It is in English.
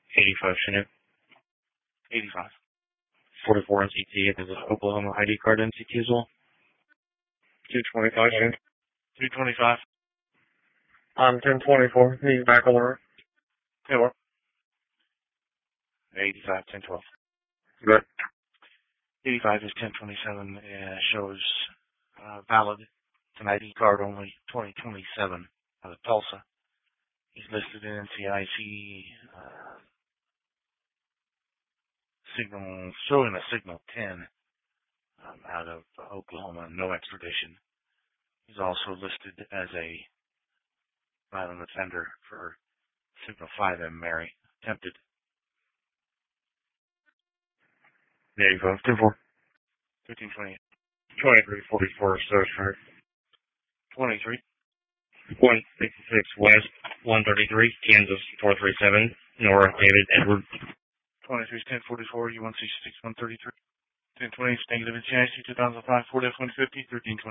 85 Chinook. 85. 44 NCT. There's an Oklahoma ID card NCT as well. 225 Chinook. 225. 1024. He's back on the road. Okay, well. 85, 1012. Good. 85 is 1027. Shows valid. It's an ID card only 2027 out of Tulsa. He's listed in NCIC signal, showing a signal 10 out of Oklahoma, no extradition. He's also listed as a violent offender for signal 5M Mary, attempted. 85 24. 1528. 2344 Stars Card. 23. 166 West 133 Kansas 437 Nora David Edward. 23 is 1044, U166 133. 1020 is negative NCIC 2005 4F 150, 1320.